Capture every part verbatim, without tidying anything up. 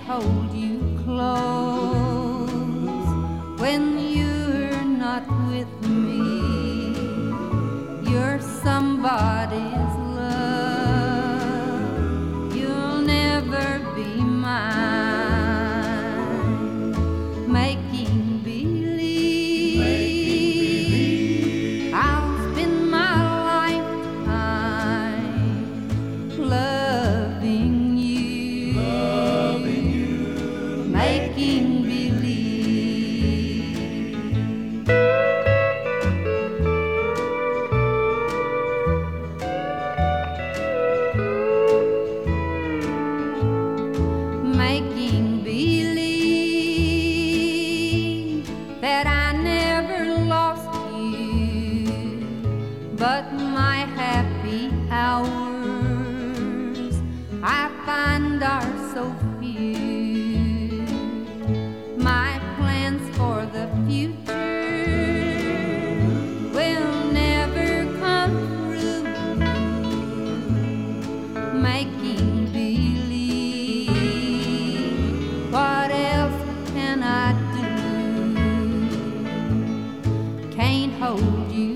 hold you close when you're not with me. You're somebody's love. You'll never be mine. Making believe, Make I'll spend my lifetime loving you, loving you, making believe. Making believe that I never lost you, but my happy hours I find are so few. My plans for the future will never come true. Making believe, what else can I do? Can't hold you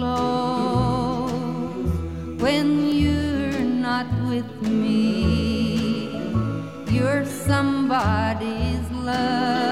close when you're not with me. You're somebody's love.